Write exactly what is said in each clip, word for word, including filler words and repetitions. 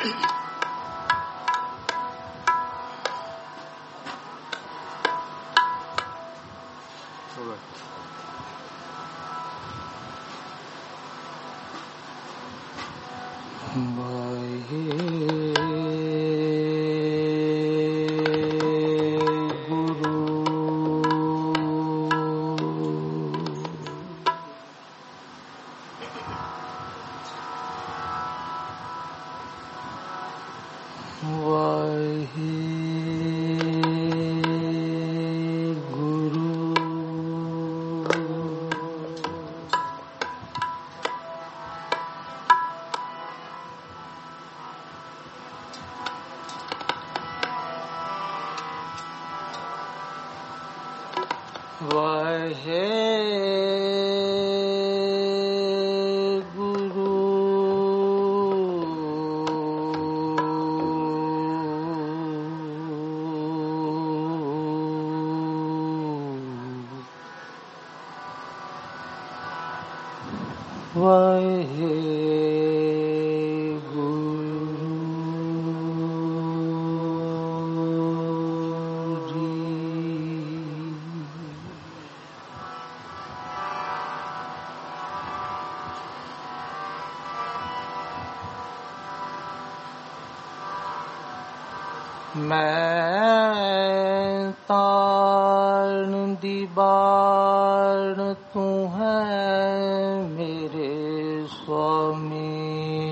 मैं तारण दी बाण तू है मेरे स्वामी,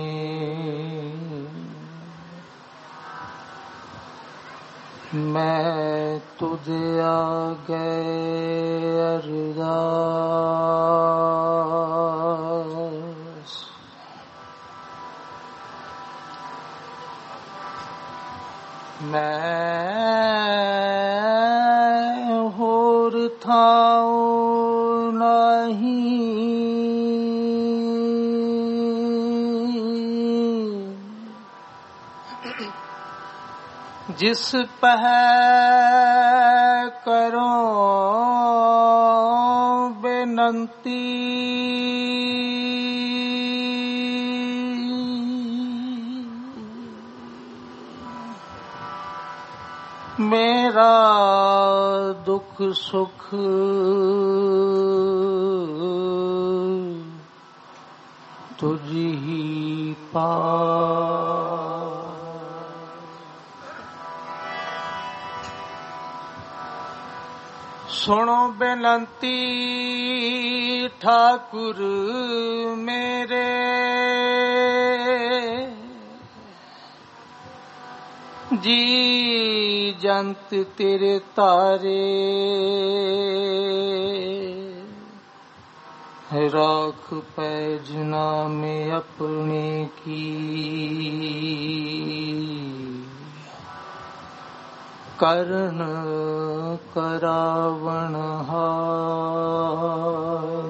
मैं तुझे आगे अरदास, मैं होर थाऊ नहीं, जिस पह करो बेनंती, मेरा दुख सुख तुझ ही पास। सुनो बेनंती ठाकुर मेरे, जी जंत तेरे तारे, राख पैजना में अपने की, करण करावण हार।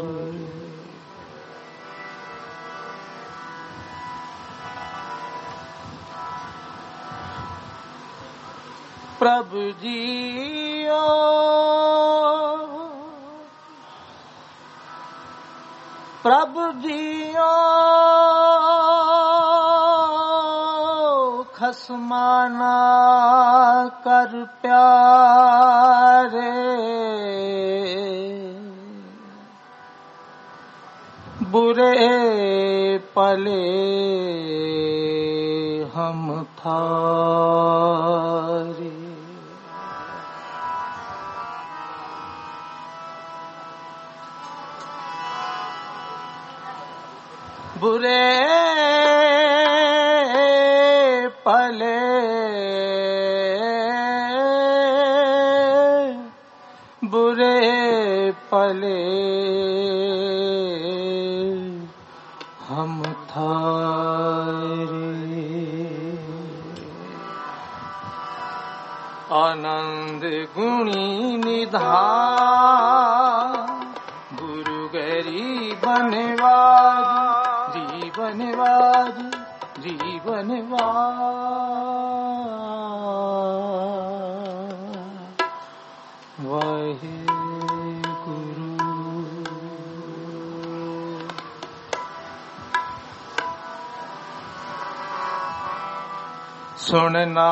प्रभु जियो प्रभु जियो खसमाना कर प्यारे, बुरे पले हम थारे। बुरे पले बुरे पले हम थारे। आनंद गुणी निधान गुरु गरीबनवाज जीवनवाज जीवनवाज। वाहे गुरु सुनना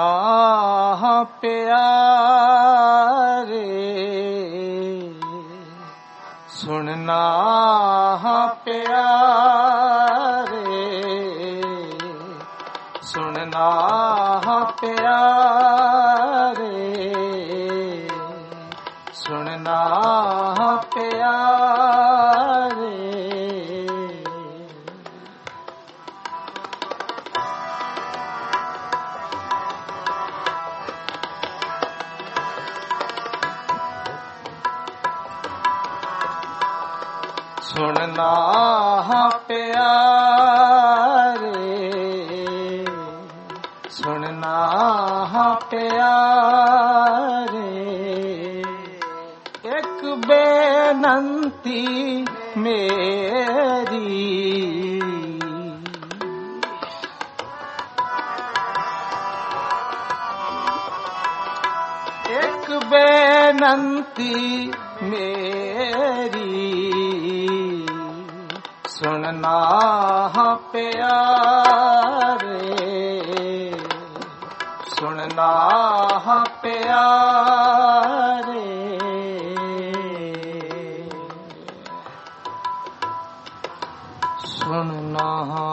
प्यारे सुनना प्यारे सुनना प्यारे सुनना प्यारे सुनना प्यारे सुनना प्यारे एक बेनंती मेरी एक बेनंती मेरी सुनना प्यारे सुनना प्यारे सुनना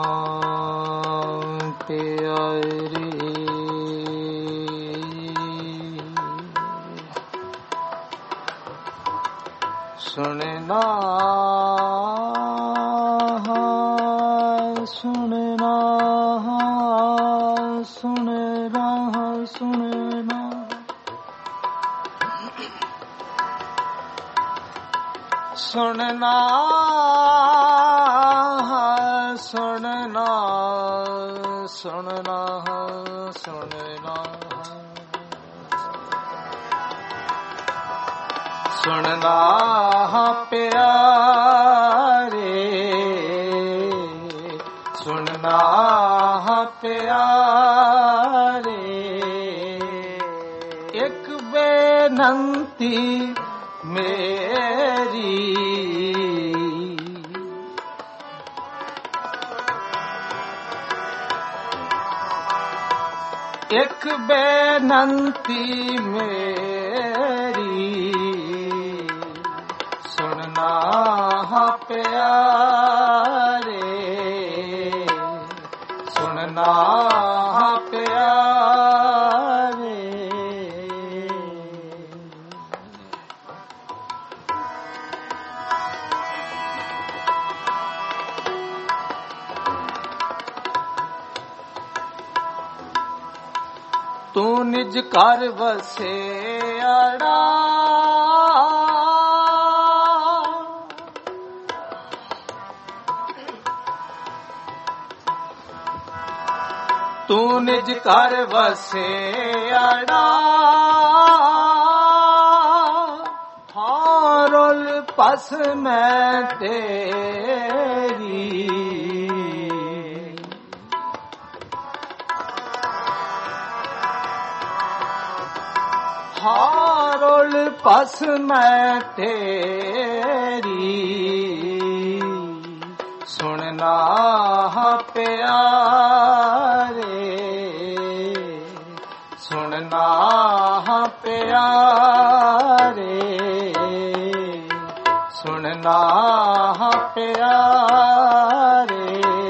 प्यारे सुनना सुनना सुनना सुनना सुनना सुनना सुनना सुनना सुनना प्यारे सुनना प्यारे एक बेनंती मेरी एक बेनंती मेरी सुनना प्यारे सुनना प्यारे तू निज कर बसे अड़ा तू निज कर बसे अड़ा हारोल पस मैं तेरी हारोल पस मैं तेरी सुनना प्यारे सुनना प्यारे सुनना प्यारे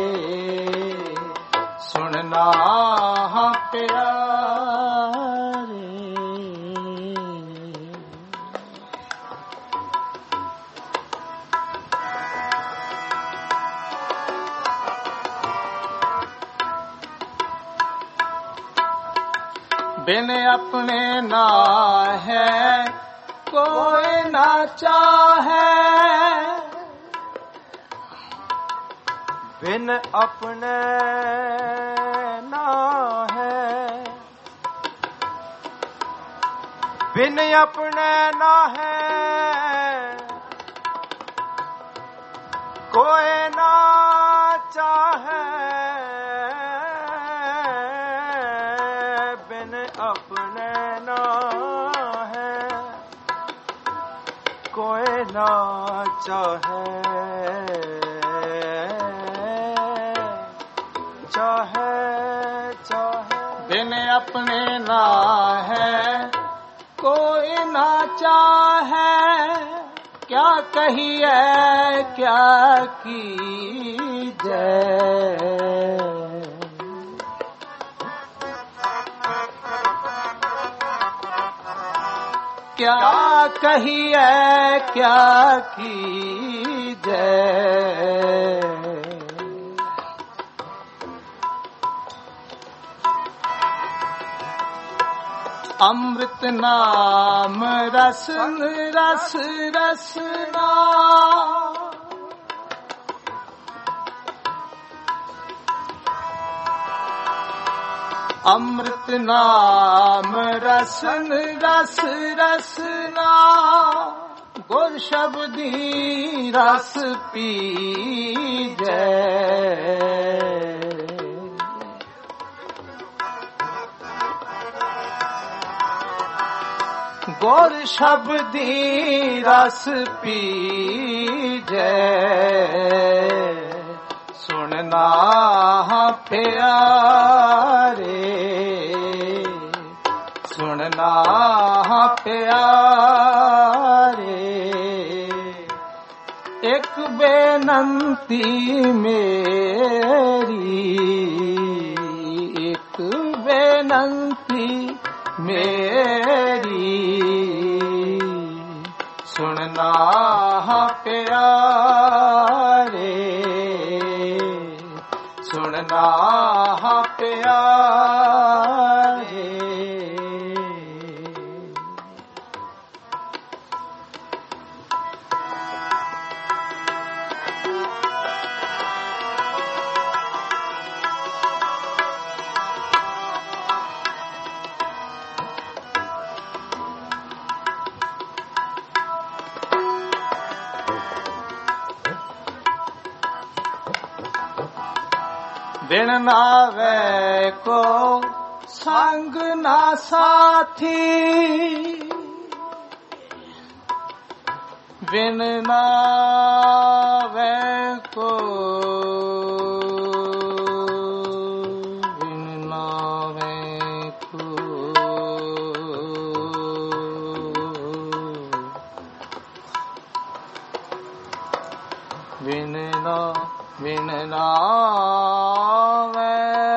सुनना प्यारे बिन अपने ना है कोई ना चाहे बिन अपने ना है बिन अपने ना है कोई ना चाहे बिन अपने ना है कोई ना चाहे चाहे चाहे बिन अपने ना है कोई ना चाहे, क्या कहिए क्या कीजे। क्या कहिए क्या कीजे। अमृत नाम रसन रस रसना, अमृत नाम रसन रस रसना, गुर शब्दी रस पीजे। गुर शब्दी रस पीजे, सुनना प्यारे, सुनना प्यारे। एक बेनंती मेरी, एक बेनंती मेरी, सुनना प्यारे, सुनना प्यारे। बिन नावे को संग ना साथी, बिन नावे को, बिन नावे को, बिन ना बिन नावे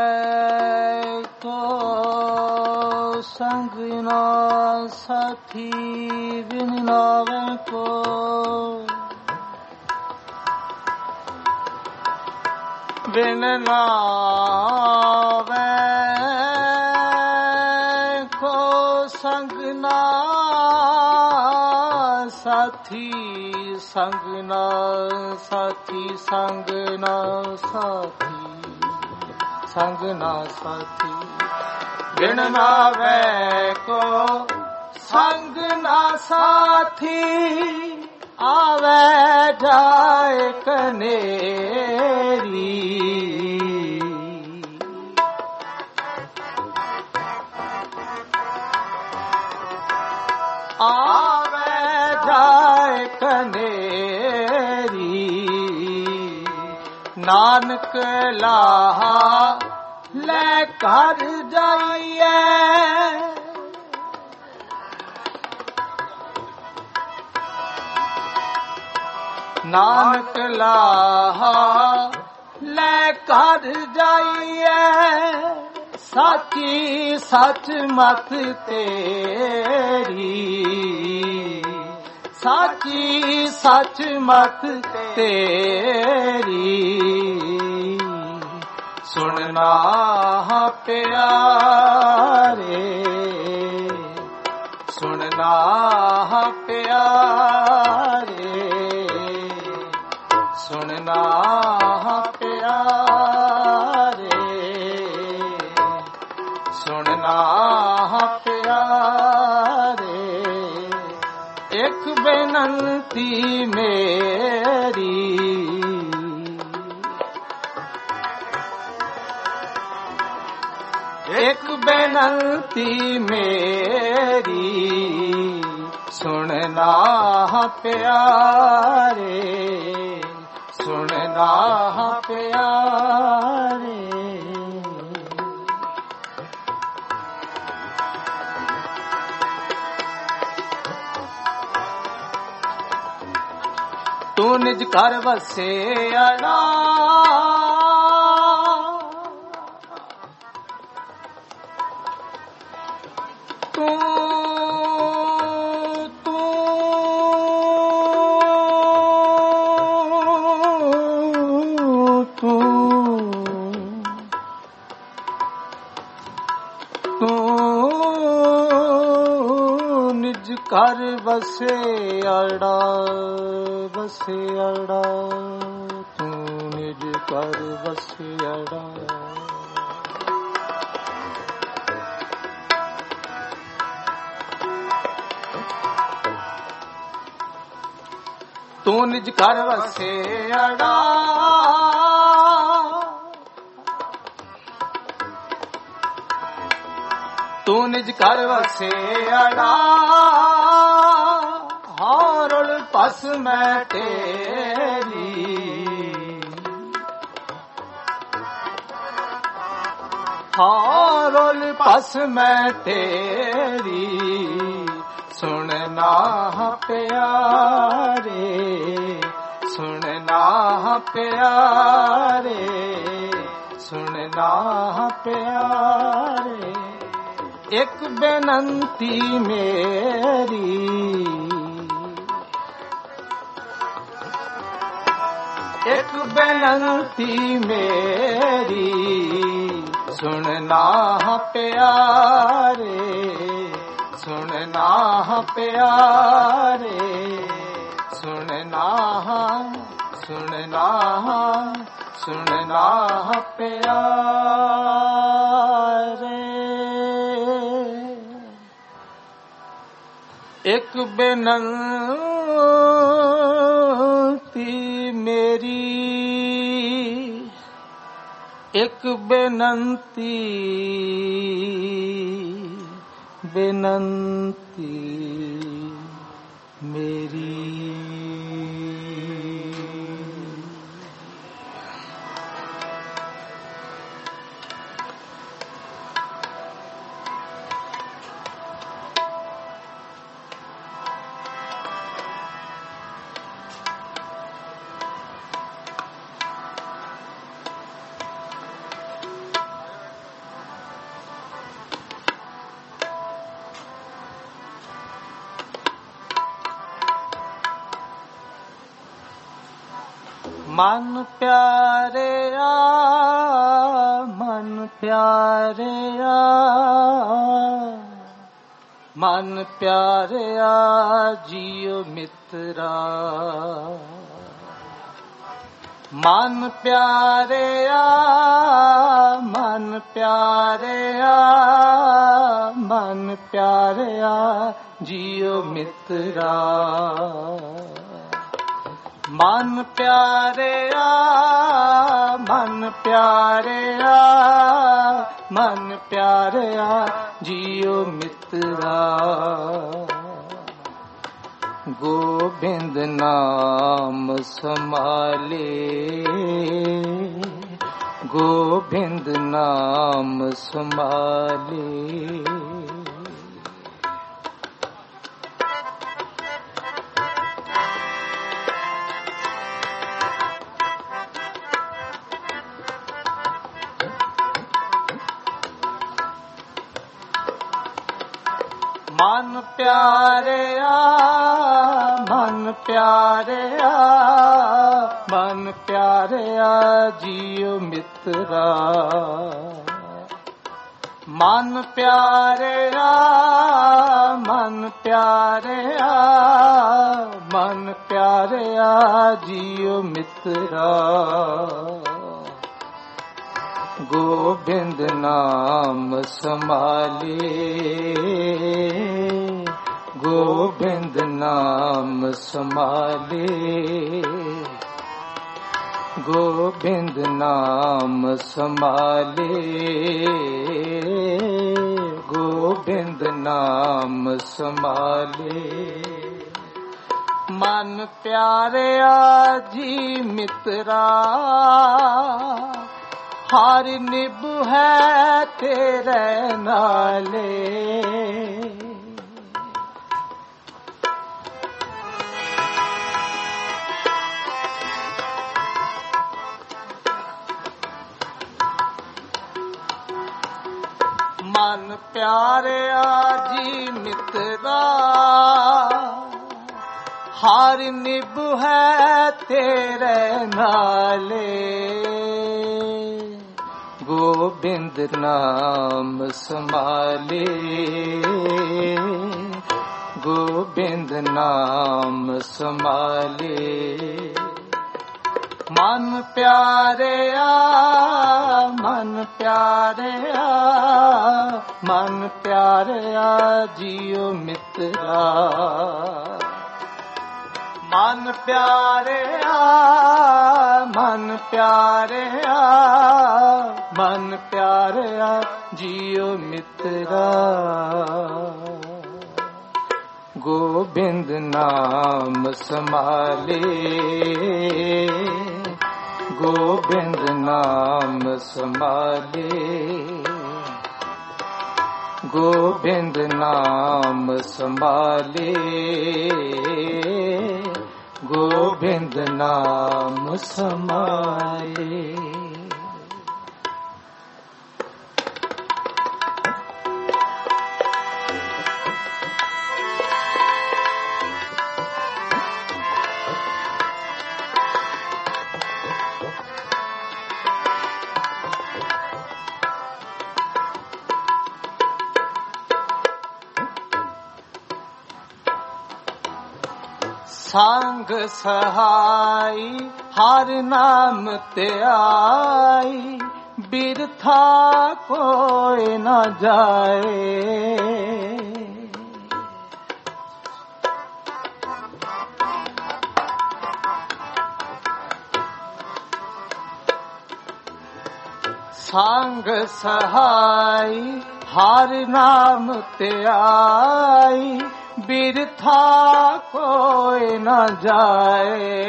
को संग ना साथी, बिन नावे को, बिन नावे को संग ना साथी, संग ना साथी, संग ना साथी, संग ना साथी। बिन नावे को संग ना साथी, आवे जाए कनेरी। आवे जाए कनेरी, नानक लाहा ले कर जाइए। नानक लाहा ले कर जाइए, साची सच मत तेरी, साची सच मत तेरी। सुनना प्यारे, सुनना प्यारे, सुनना प्यारे, सुनना प्यारे। एक बेनंती मेरी, एक बेनंती मेरी, सुनना प्यारे, सुनना प्यारे। ਤੂੰ ਨਿਜ ਘਰ ਵਸਿਆੜਾ ਤੂੰ ਘਰ ਵਸਿਆੜਾ ਵਸਿਆੜਾ ਤੂੰ ਨਿਜ ਘਰ ਵਸਿਆੜਾ ਤੂੰ ਨਿਜ ਘਰ ਵਸਿਆੜਾ ਤੂੰ ਨਿਜ ਘਰ ਵਸਿਆੜਾ ਹਾਰਲ ਪਸ ਮੈਂ ਤੇਰੀ ਹਾਰਲ ਪਸ ਮੈਂ ਤੇਰੀ ਸੁਣਨਾ ਪਿਆਰੇ ਸੁਣਨਾ ਪਿਆਰੇ ਸੁਣਨਾ ਪਿਆਰੇ ਇੱਕ ਬੇਨੰਤੀ ਮੇਰੀ ਇੱਕ ਬੇਨੰਤੀ ਮੇਰੀ ਸੁਣਨਾ ਪਿਆਰੇ ਸੁਣਨਾ ਪਿਆਰੇ ਸੁਣਨਾ ਸੁਣਨਾ ਸੁਣਨਾ ਪਿਆਰੇ ਇੱਕ ਬੇਨੰਤੀ ਮੇਰੀ ਇੱਕ ਬੇਨੰਤੀ ਬੇਨੰਤੀ ਮੇਰੀ ਮਨ ਪਿਆਰਿਆ ਮਨ ਪਿਆਰਿਆ ਮਨ ਪਿਆਰਿਆ ਜੀਉ ਮਿੱਤਰਾ ਮਨ ਪਿਆਰਿਆ ਮਨ ਪਿਆਰਿਆ ਮਨ ਪਿਆਰਿਆ ਜੀਉ ਮਿੱਤਰਾ ਮਨ ਪਿਆਰਿਆ ਮਨ ਪਿਆਰਿਆ ਮਨ ਪਿਆਰਿਆ ਜੀਉ ਮਿੱਤਰਾ ਗੋਬਿੰਦ ਨਾਮ ਸੰਭਾਲੇ ਗੋਬਿੰਦ ਨਾਮ ਸੰਭਾਲੇ ਮਨ ਪਿਆਰਿਆ ਮਨ ਪਿਆਰਿਆ ਮਨ ਪਿਆਰਿਆ ਜੀਉ ਮਿੱਤਰਾ ਮਨ ਪਿਆਰਿਆ ਮਨ ਪਿਆਰਿਆ ਮਨ ਪਿਆਰਿਆ ਜੀਉ ਮਿੱਤਰਾ ਗੋਬਿੰਦ ਨਾਮ ਸੰਭਾਲੇ ਗੋਬਿੰਦ ਨਾਮ ਸੰਭਾਲੇ ਗੋਬਿੰਦ ਨਾਮ ਸੰਭਾਲੇ ਗੋਬਿੰਦ ਨਾਮ ਸੰਭਾਲੇ ਮਨ ਪਿਆਰਿਆ ਜੀ ਮਿੱਤਰਾ ਹਰ ਨਿਭ ਹੈ ਤੇਰੇ ਨਾਲੇ ਮਨ ਪਿਆਰਿਆ ਜੀ ਮਿੱਤਰਾ, ਹਰ ਨਿਭ ਹੈ ਤੇਰੇ ਨਾਲੇ। ਗੋਬਿੰਦ ਨਾਮ ਸੰਭਾਲੇ, ਗੋਬਿੰਦ ਨਾਮ ਸੰਭਾਲੇ। ਮਨ ਪਿਆਰਿਆ, ਮਨ ਪਿਆਰਿਆ, ਮਨ ਪਿਆਰਿਆ ਜੀਓ ਮਿੱਤਰਾ। ਮਨ ਪਿਆਰਿਆ, ਮਨ ਪਿਆਰਿਆ, ਮਨ ਪਿਆਰਿਆ ਜੀਓ ਮਿੱਤਰਾ। ਗੋਬਿੰਦ ਨਾਮ ਸੰਭਾਲੇ, ਗੋਬਿੰਦ ਨਾਮ ਸੰਭਾਲੇ, ਗੋਬਿੰਦ ਨਾਮ ਸੰਭਾਲੇ, ਗੋਬਿੰਦ ਨਾਮ ਸੰਭਾਲੇ। ਸੰਗ ਸਹਾਈ ਹਰ ਨਾਮ ਧਿਆਈ, ਬਿਰਥਾ ਕੋਈ ਨਾ ਜਾਏ। ਸੰਗ ਸਹਾਈ ਹਰ ਨਾਮ ਧਿਆਈ, ਬਿਰਥਾ ਕੋਈ ਨਾ ਜਾਏ।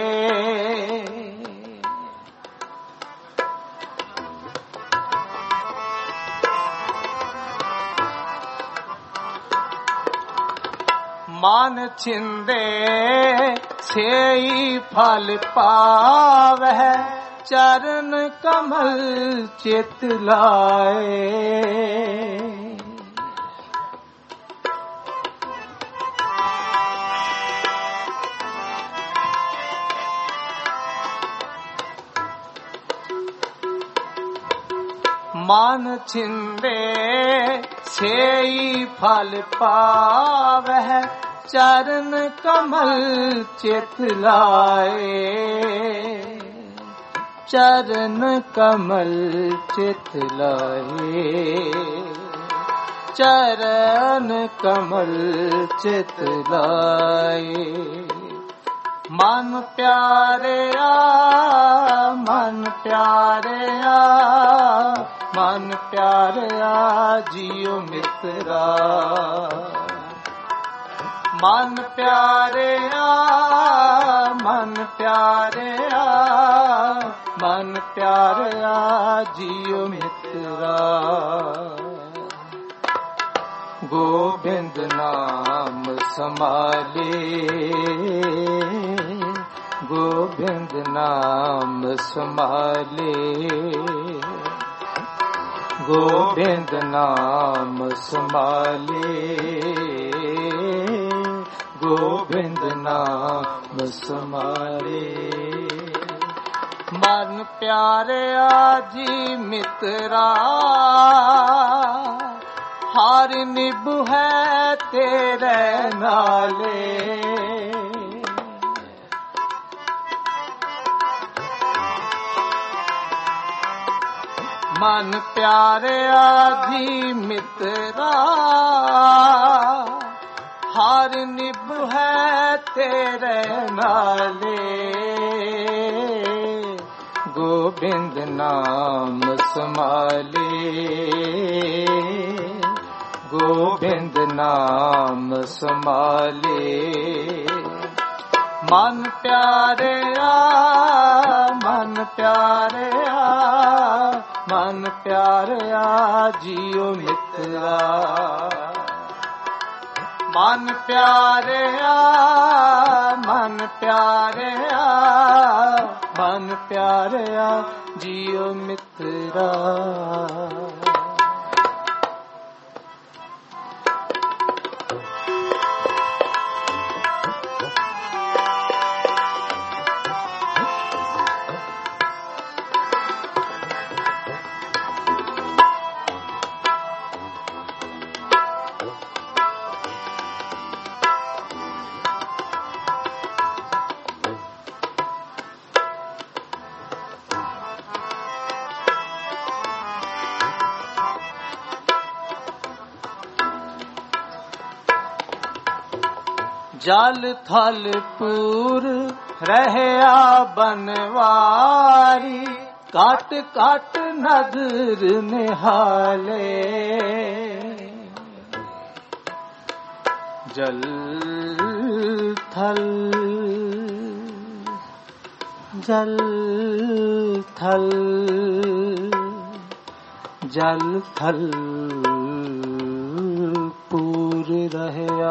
ਮਨ ਛਿੰਦੇ ਸੇਈ ਫਲ ਪਾਵੈ, ਚਰਨ ਕਮਲ ਚਿਤ ਲਾਏ। ਮਨ ਛਿੰਦੇ ਸੇਈ ਫਲ ਪਾਵੈ, ਚਰਨ ਕਮਲ ਚਿਤ ਲਾਏ। ਚਰਨ ਕਮਲ ਚਿਤ ਲਾਏ, ਚਰਨ ਕਮਲ ਚਿਤ ਲਾਏ। ਮਨ ਪਿਆਰਿਆ, ਮਨ ਪਿਆਰਿਆ, ਮਨ ਪਿਆਰਿਆ ਜੀਓ ਮਿੱਤਰਾ। ਮਨ ਪਿਆਰਿਆ, ਮਨ ਪਿਆਰਿਆ, ਮਨ ਪਿਆਰਿਆ ਜੀਓ ਮਿੱਤਰਾ। ਗੋਬਿੰਦ ਨਾਮ ਸੰਭਾਲੇ, ਗੋਬਿੰਦ ਨਾਮ ਸੰਭਾਲੇ, ਗੋਬਿੰਦ ਨਾਮ ਸੰਭਾਲੇ, ਗੋਬਿੰਦ ਨਾਮ ਸੰਭਾਲੇ। ਮਨ ਪਿਆਰਿਆ ਜੀ ਮਿੱਤਰਾ, ਹਰ ਨਿਭ ਹੈ ਤੇਰੇ ਨਾਲੇ। ਮਨ ਪਿਆਰਿਆ ਜੀ ਮਿੱਤਰਾ, ਹਰ ਨਿਭ ਹੈ ਤੇਰੇ ਨਾਲੇ। ਗੋਬਿੰਦ ਨਾਮ ਸੰਭਾਲੇ, ਗੋਬਿੰਦ ਨਾਮ ਸੰਭਾਲੇ। ਮਨ ਪਿਆਰਿਆ, ਮਨ ਪਿਆਰਿਆ, ਮਨ ਪਿਆਰਿਆ ਜੀਓ ਮਿੱਤਰਾ। ਮਨ ਪਿਆਰਿਆ, ਮਨ ਪਿਆਰਿਆ, ਮਨ ਪਿਆਰਿਆ ਜੀਓ ਮਿੱਤਰਾ। ਜਲ ਥਲ ਪੂਰ ਰਹਿਆ ਬਨਵਾਰੀ ਕਾਟ ਕਾਟ ਨਦਰ ਨਿਹਾਲੇ ਜਲ ਥਲ ਜਲ ਥਲ ਜਲ ਥਲ ਪੂਰ ਰਹਿਆ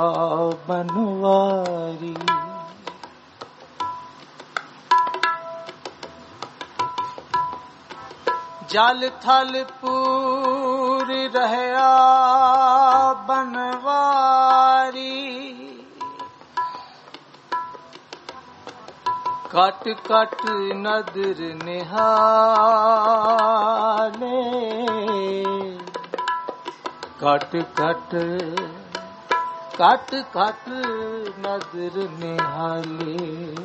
ਬਨਵਾਰੀ ਜਲ ਥਲ ਪੂਰ ਰਹਿਆ ਬਨਵਾਰੀ ਕਟ ਕਟ ਨਦਰ ਨਿਹਾਲੇ ਕਟ ਕਟ ਕਟ ਕਟ ਨਦਰ ਨਿਹਾਲੇ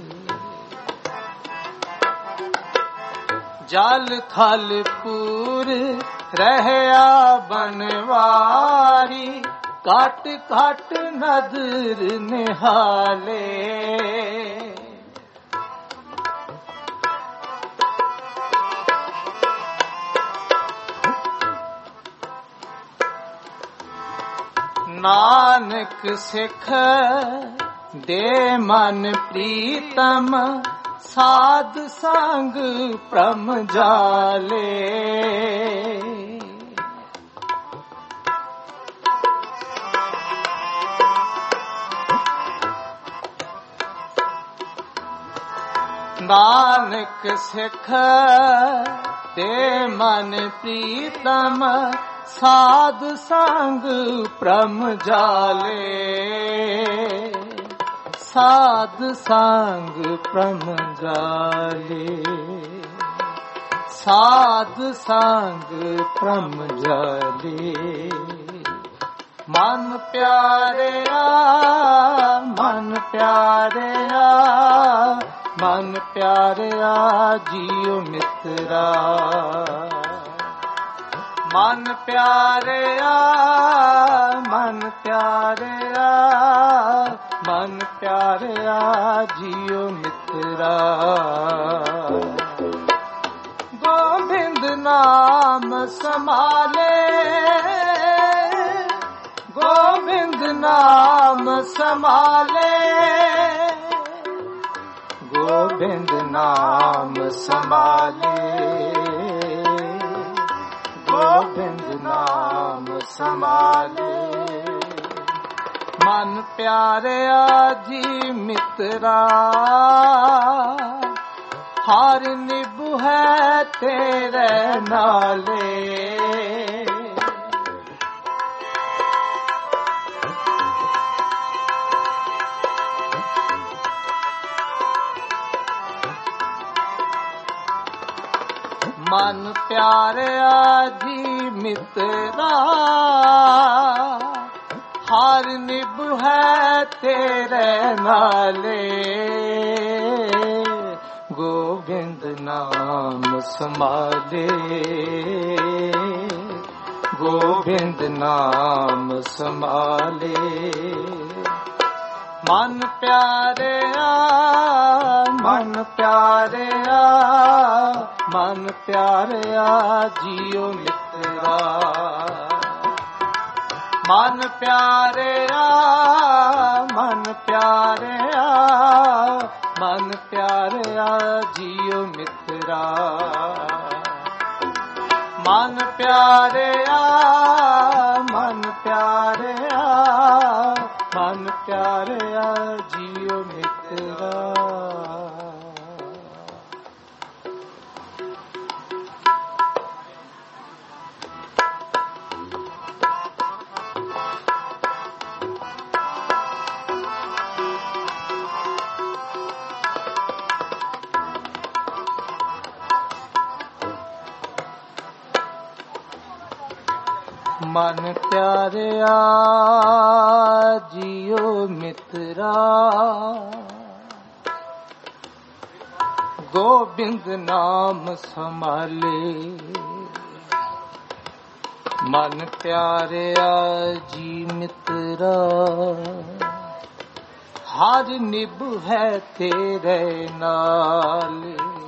ਜਲ ਥਲ ਪੂਰ ਰਹਿਆ ਬਨਵਾਰੀ ਕਟ ਕਟ ਨਦਰ ਨਿਹਾਲੇ ਨਾਨਕ ਸਿੱਖ ਦੇ ਮਨ ਪ੍ਰੀਤਮ ਸਾਧ ਸੰਗ ਪ੍ਰਮ ਜਾਲੇ ਨਾਨਕ ਸਿੱਖ ਦੇ ਮਨ ਪ੍ਰੀਤਮ ਸਾਧ ਸੰਗ ਪ੍ਰਮ ਜਾਲੇ ਸਾਧ ਸੰਗ ਪ੍ਰਮ ਜਾਲੇ ਸਾਧ ਸੰਗ ਪ੍ਰਮ ਜਾਲੇ ਮਨ ਪਿਆਰਿਆ ਮਨ ਪਿਆਰਿਆ ਮਨ ਪਿਆਰਿਆ ਜੀਉ ਮਿੱਤਰਾ ਮਨ ਪਿਆਰਿਆ ਮਨ ਪਿਆਰਿਆ ਮਨ ਪਿਆਰਿਆ ਜੀਉ ਮਿੱਤਰਾ ਗੋਬਿੰਦ ਨਾਮ ਸਮਾਲੇ ਗੋਬਿੰਦ ਨਾਮ ਸਮਾਲੇ ਗੋਬਿੰਦ ਨਾਮ ਸਮਾਲੇ ਗੋਬਿੰਦ ਨਾਮ ਸਮਾਲੇ ਮਨ ਪਿਆਰਿਆ ਜੀ ਮਿੱਤਰਾ ਹਰ ਨਿਭੂ ਹੈ ਤੇਰੇ ਨਾਲੇ ਮਨ ਪਿਆਰਿਆ ਜੀ ਮਿੱਤਰਾ ਹਰ ਨਿਭ ਹੈ ਤੇਰੇ ਨਾਲੇ ਗੋਬਿੰਦ ਨਾਮ ਸਮਾਲੇ ਗੋਬਿੰਦ ਨਾਮ ਸਮਾਲੇ ਮਨ ਪਿਆਰਿਆ ਮਨ ਪਿਆਰਿਆ ਮਨ ਪਿਆਰਿਆ ਜੀਉ ਮਿੱਤਰਾ ਮਨ ਪਿਆਰਿਆ ਮਨ ਪਿਆਰਿਆ ਮਨ ਪਿਆਰਿਆ ਜੀਉ ਮਿੱਤਰਾ ਮਨ ਪਿਆਰਿਆ ਮਨ ਪਿਆਰਿਆ ਮਨ ਪਿਆਰਿਆ ਜੀਉ ਮਿੱਤਰਾ ਮਨ ਪਿਆਰਿਆ ਜੀਉ ਮਿੱਤਰਾ ਗੋਬਿੰਦ ਨਾਮ ਸੰਭਾਲੇ ਮਨ ਪਿਆਰਿਆ ਜੀ ਮਿੱਤਰਾ ਹਰ ਨਿਭ ਹੈ ਤੇਰੇ ਨਾਲ।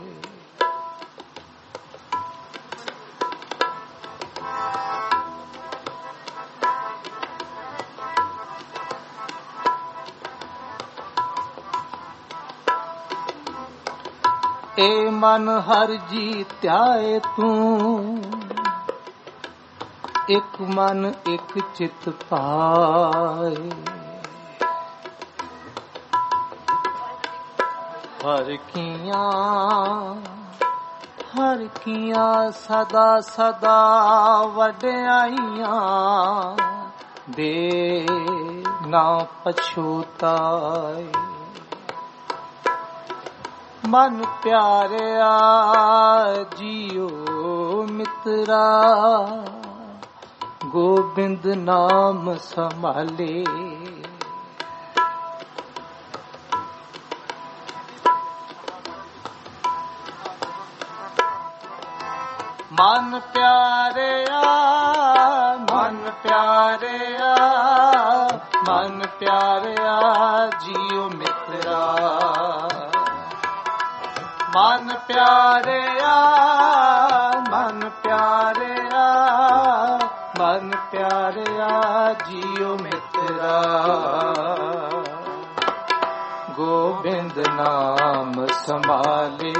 ਏ ਮਨ ਹਰ ਜੀਤਿਆ ਏ ਤੂੰ, ਇੱਕ ਮਨ ਇੱਕ ਚਿਤ ਪਾਏ। ਹਰ ਕੀਆਂ ਹਰ ਕੀਆਂ ਸਦਾ ਸਦਾ ਵਡਿਆਈਆਂ ਦੇ ਨਾ ਪਛੂਤਾਏ। ਮਨ ਪਿਆਰਿਆ ਜੀਓ ਮਿੱਤਰਾ, ਗੋਬਿੰਦ ਨਾਮ ਸੰਭਾਲੇ। ਮਨ ਪਿਆਰਿਆ ਮਨ ਪਿਆਰਿਆ ਮਨ ਪਿਆਰਿਆ ਜੀਓ ਮਿੱਤਰਾ। ਮਨ ਪਿਆਰਿਆ ਮਨ ਪਿਆਰਿਆ ਮਨ ਪਿਆਰਿਆ ਜੀਓ ਮਿੱਤਰਾ। ਗੋਬਿੰਦ ਨਾਮ ਸੰਭਾਲੇ,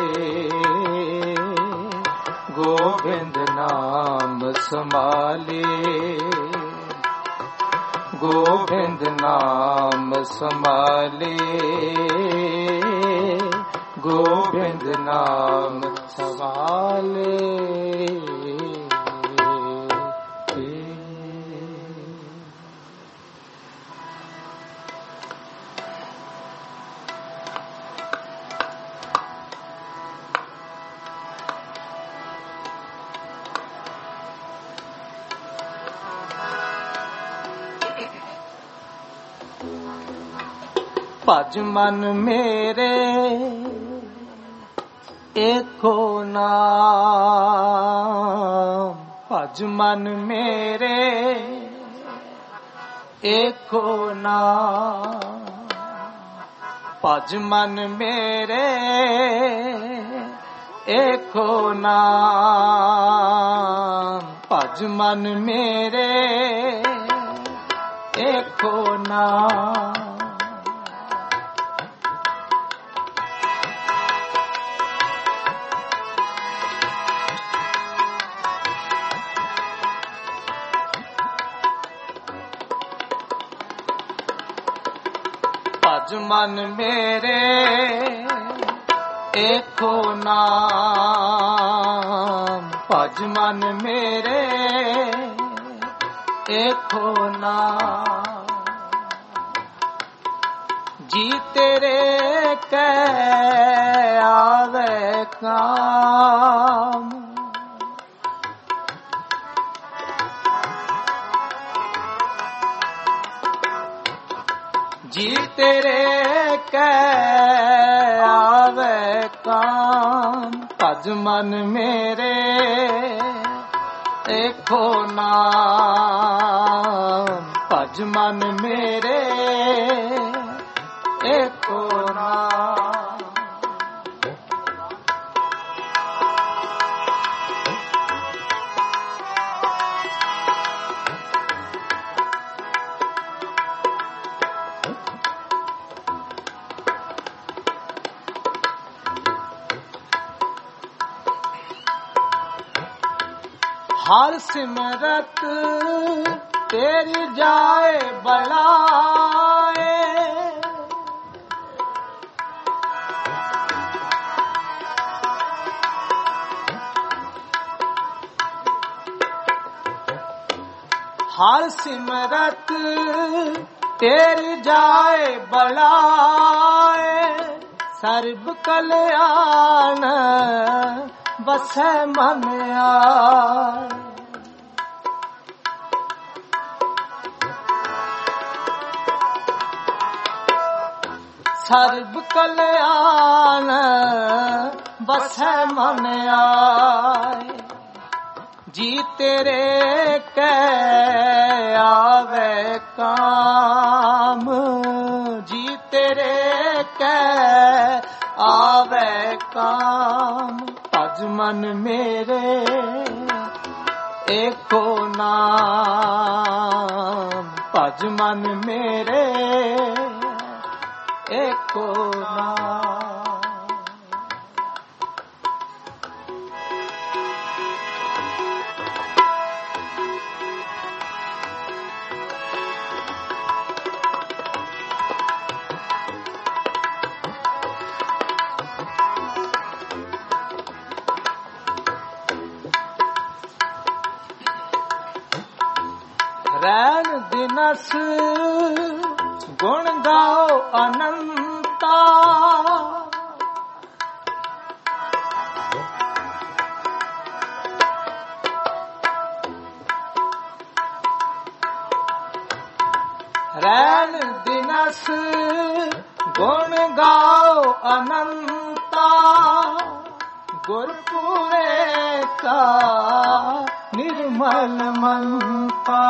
ਗੋਬਿੰਦ ਨਾਮ ਸੰਭਾਲੇ, ਗੋਬਿੰਦ ਨਾਮ ਸੰਭਾਲੇ, ਗੋਬਿੰਦ ਨਾਮ ਸੰਭਾਲੇ। ਭਜ ਮਨ ਮੇਰੇ ਏਕੋ ਨਾਮ, ਭਜ ਮਨ ਮੇਰੇ ਏਕੋ ਨਾਮ। ਭਜ ਮਨ ਮੇਰੇ ਏਕੋ ਨਾਮ, ਭਜ ਮਨ ਮੇਰੇ ਏਕੋ ਨਾਮ। ਭਜ ਮਨ ਮੇਰੇ ਏਕੋ ਨਾਮ, ਭਜ ਮਨ ਮੇਰੇ ਏਕੋ ਨਾਮ। ਜੀ ਤੇਰੇ ਕੈ ਆਵੇ ਕਾਮ, ਜੀ ਤੇਰੇ ਕੈ ਆਵੇ ਕਾਮ। ਭਜ ਮਨ ਮੇਰੇ ਏਕੋ ਨਾਮ, ਭਜ ਮਨ ਮੇਰੇ ਏਕੋ ਨਾਮ। ਹਰ ਸਿਮਰਤ ਤੇਰੀ ਜਾਏ ਬਲਾਏ। ਹਰ ਸਿਮਰਤ ਤੇਰੀ ਜਾਏ ਬਲਾਏ। ਸਰਬ ਕਲਿਆਣ ਵਸੈ ਮਨ ਆਏ। ਸਰਬ ਕਲਿਆਣ ਵਸੈ ਮਨ ਆਏ। ਜੀ ਤੇਰੇ ਕੈ ਆਵੇ ਕਾਮ, ਜੀ ਤੇਰੇ मन मेरे एको नाम, भज मन मेरे एको नाम। रैन दिनस गुण गाओ अनंता, रैन दिनस गुण गाओ अनंता, गुरपुरे का निर्मल मन पा।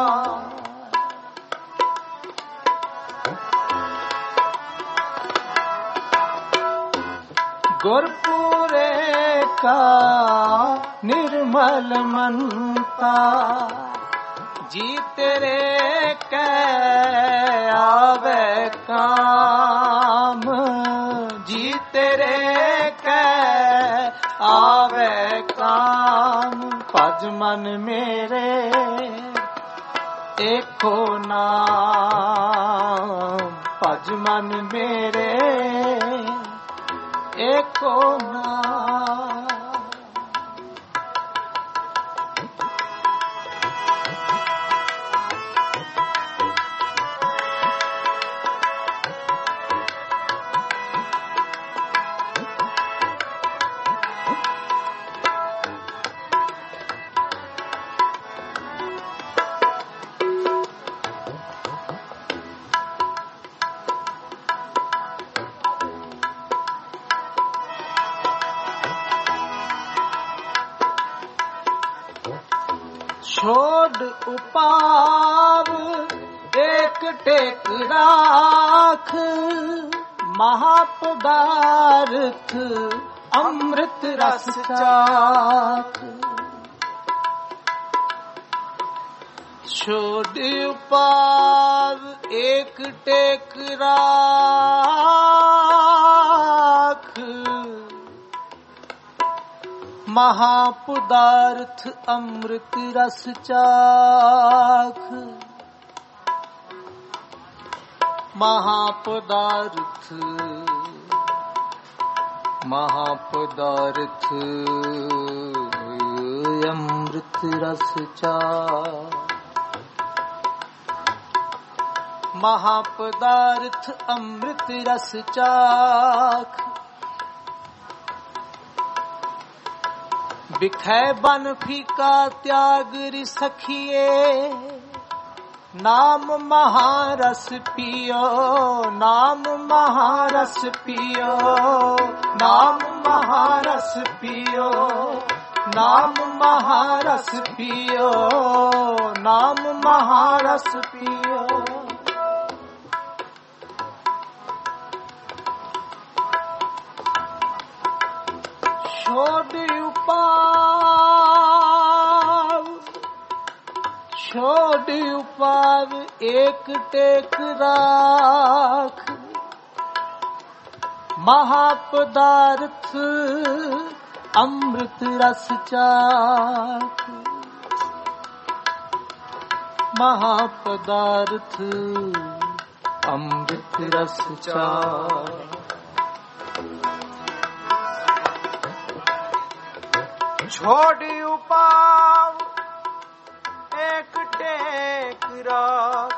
गुरपुरे का निर्मल मन पा, जी तेरे कै आवे काम, जी तेरे कै आवे काम, भज मन मेरे एको नाम, भज मन मेरे एको नाम। छोड़ उपाव एक टेक राख, महापदार्थ अमृत रस चाख। छोड़ उपाव एक टेक राख, महापदार्थ अमृत रस चाख। महापदार्थ महापदार्थ अमृत रस चाख। महापदार्थ अमृत रस चाख। बिखै बन फीका त्याग सखिए, नाम महारस पियो, नाम महारस पियो, नाम महारस पियो, नाम महारस पियो, नाम महारस पियो। छोड़ उपाव छोड़ उपाव एक टेक राख, महापदार्थ अमृत रस चाख। महापदार्थ अमृत रस चाख। छोड़ी उपाव एक टेक राख,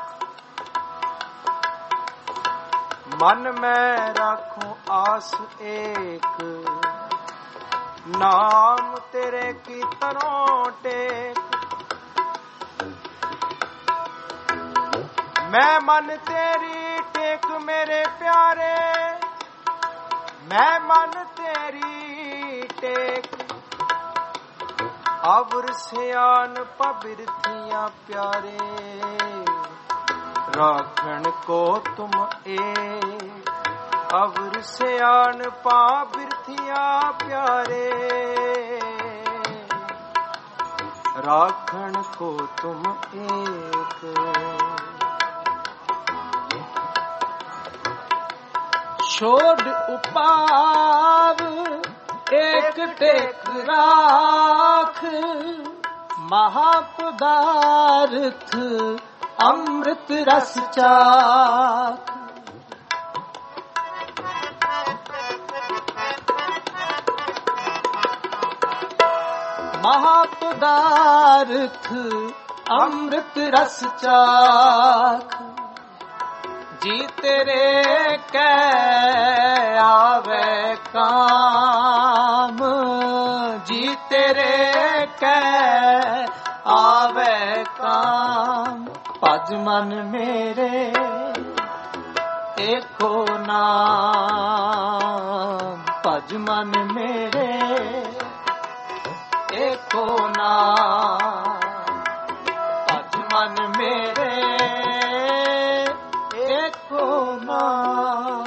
मन में रखूं आस एक, नाम तेरे की तरह टेक। मैं मन तेरी टेक मेरे प्यारे, मैं मन तेरी टेक। अवर सियान पबिरथियां प्यारे, राखण को तुम एक। अवर सियान पबिरथियां प्यारे, राखण को तुम एक। छोड़ उपाव एक टेक राख, महापदार्थ अमृत रस चाख। महापदार्थ अमृत रस चाख, जी तेरे कै आवे काम, जी तेरे कै आवे काम। भज मन मेरे एको नाम, भज मन मेरे एको नाम, भज मन मेरे एको नाम।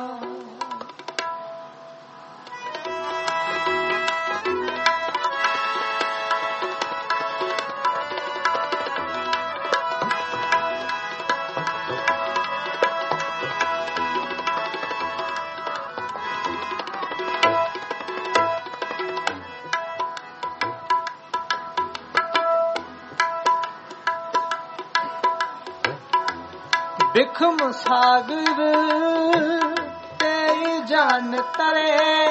बिखम सागर तेई जान तरे,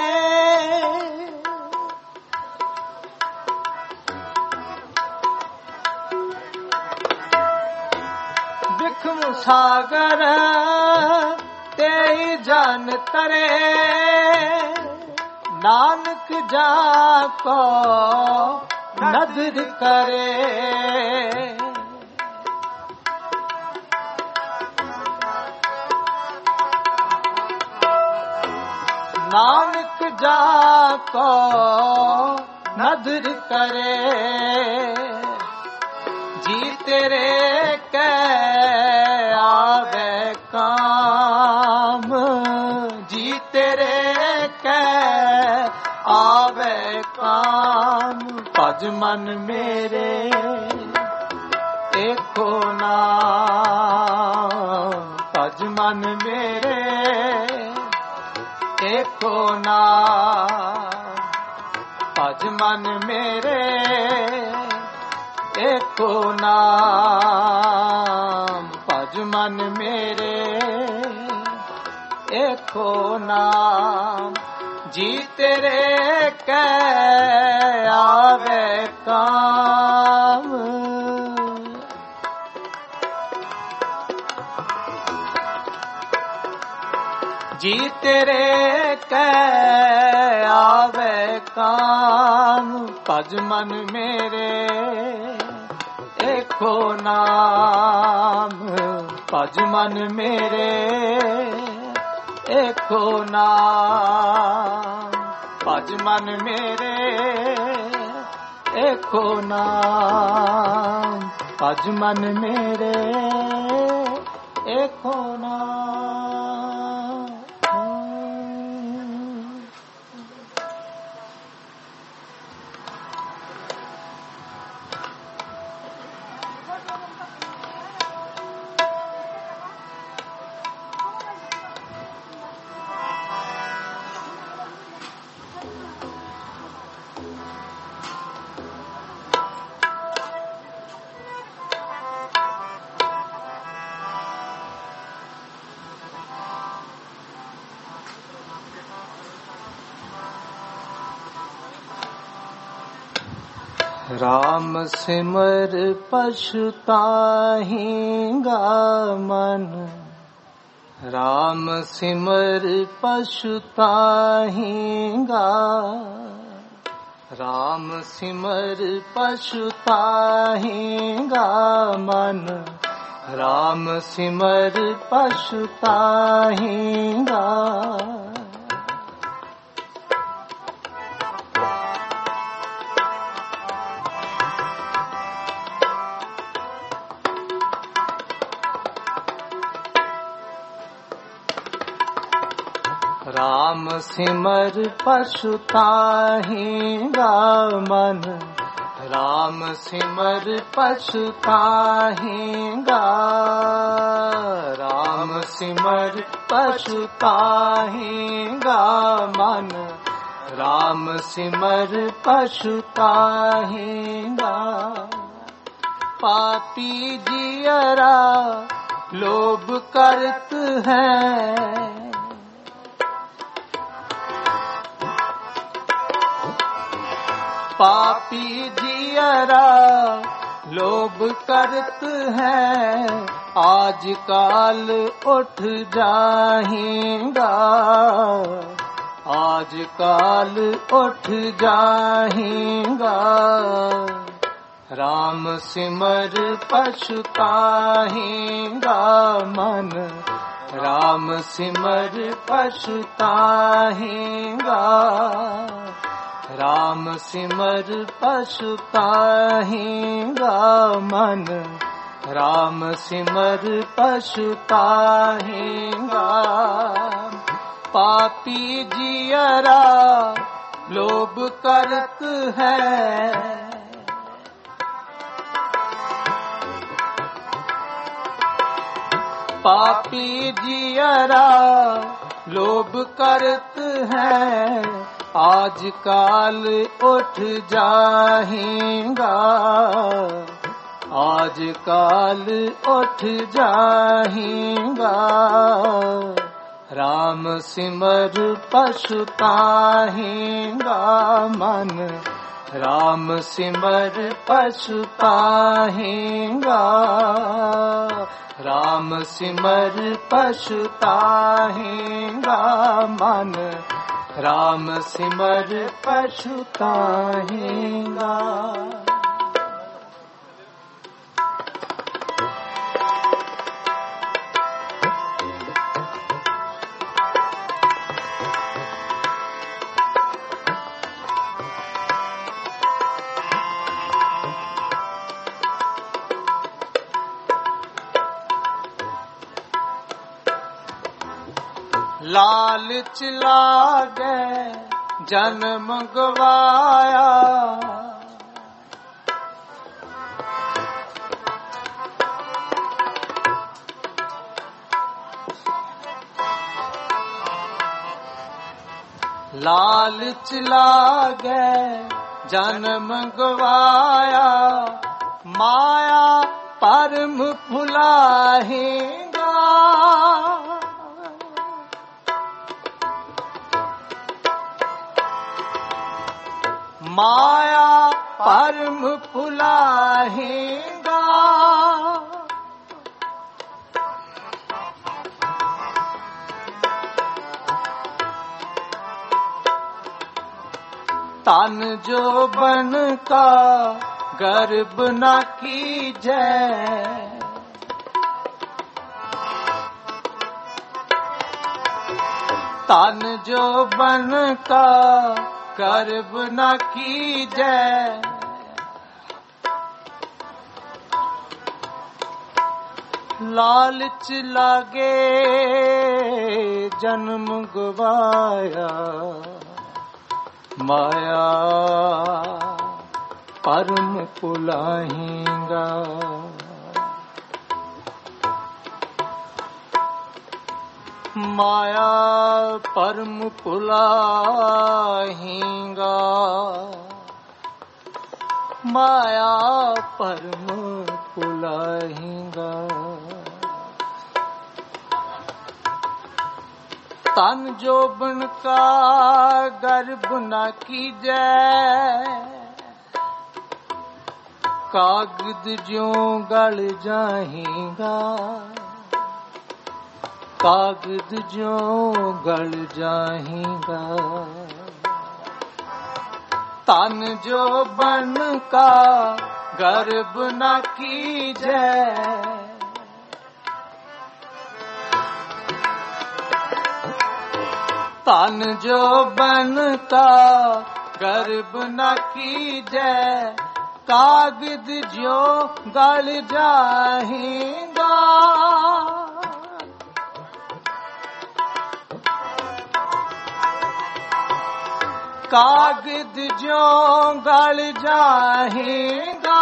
बिखम सागर तेई जान तरे, नानक जाको नदर करे। नानक जाको नदर करे, जी तेरे कै आवे काम, जी तेरे कै आवे काम। भज मन मेरे एको नाम, भज मन मेरे एको नाम, भज मन मेरे एको नाम, भज मन मेरे एको नाम। जी तेरे कै आवे काम, जी तेरे कै आवे काम। भज मन मेरे एको नाम, भज मन मेरे एको नाम, भज मन मेरे एको नाम, भज मन मेरे एको नाम। राम सिमर पछुताहिंगा मन, राम सिमर पछुताहिंगा, राम सिमर पछुताहिंगा मन, राम सिमर पछुताहिंगा। राम सिमर पछुताहिंगा मन, राम सिमर पछताहेगा, राम सिमर पछताहेगा मन, राम सिमर पछताहेगा। पापी जियरा लोभ करत है, पापी जियरा लोभ करत है, आज काल उठ जाएगा, आज काल उठ जाएगा। राम सिमर पछताहेगा मन, राम सिमर पछताहेगा, राम सिमर पछताहेगा मन, राम सिमर पछताहेगा। पापी जियरा लोभ करत है, पापी जियरा लोभ करत है, आज काल उठ जाएगा, आज काल उठ जाएगा। राम सिमर पछताहेगा मन, राम सिमर पछताहेगा, राम सिमर पछताहेगा मन, राम सिमर पछताहेगा। लालच लागे जन्म गवाया, लालच लागे जन्म गवाया, माया परम भुलाहेगा, माया परम भुलाहेगा। तन जो बन का गर्भ न कीजै, तन जो बन का गर्भ न कीजै, लालच लागे जन्म गवाया, माया परम भुलाहेगा, माया परम भुलाहेगा, माया परम भुलाहेगा। तन जोबन का गर्भ न कीजै, कागद ज्यों गल जाएगा, कागद ज्यों गल जाएगा। तन जो बन का गर्भ न कीजै, तन जो बन का गर्भ न कीजै, कागद ज्यों गल जाएगा, कागज जो गल जाएगा,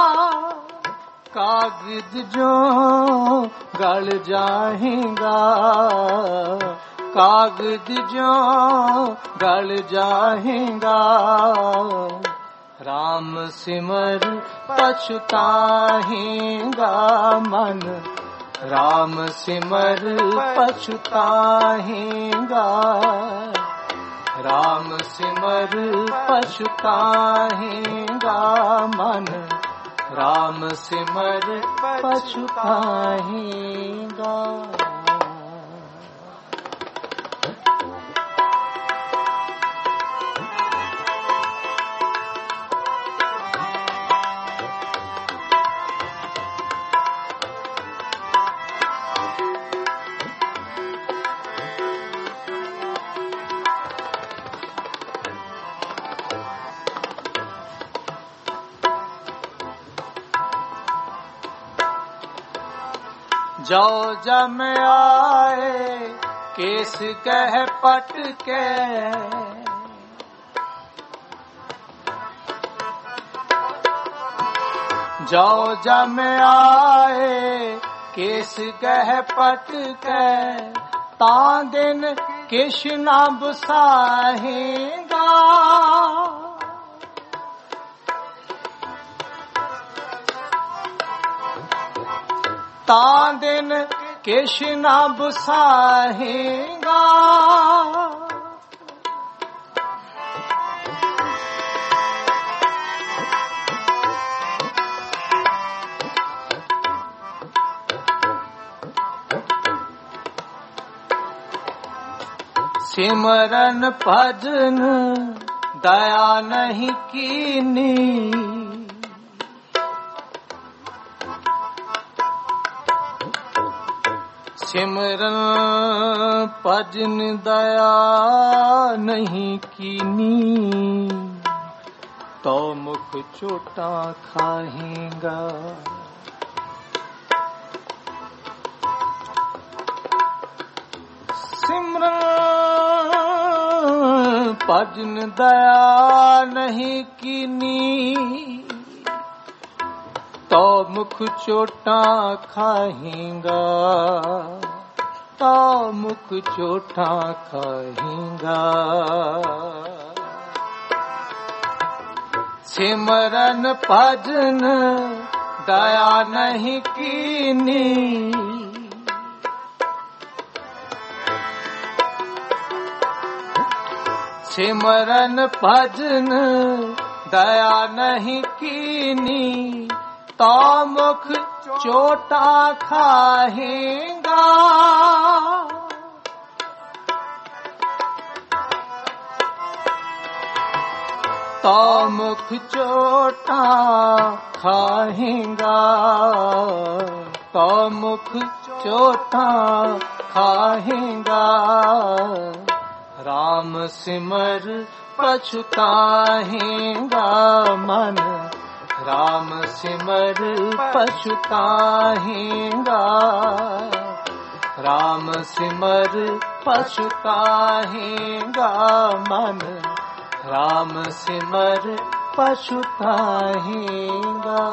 कागज जो गल जाएगा, कागज जो गल जाएगा। राम सिमर पछताएगा मन, राम सिमर पछताएगा, राम सिमर पछताएगा मन, राम सिमर पछताएगा। जो जम आए केस कह पटके, जो जम आए केस कह पटके, तां दिन किश ना बसाहेगा, तां दिन किश ना बसाहेगा। सिमरन भजन दया नहीं कीनी, सिमरन भजन दया नहीं कीनी, तो मुख चोटा खाएगा। सिमरन भजन दया नहीं कीनी, तो मुख चोटा खाएगा, तो मुख चोटा खाएगा। सिमरन भजन दया नहीं कीनी, सिमरन भजन दया नहीं कीनी, तो मुख चोटा खाएगा। तो मुख चोटा खाएगा, तो मुख चोटा खाएगा। राम सिमर पछताएगा मन, राम सिमर पछताएगा, राम सिमर पछताएगा मन, राम सिमर पछताएगा।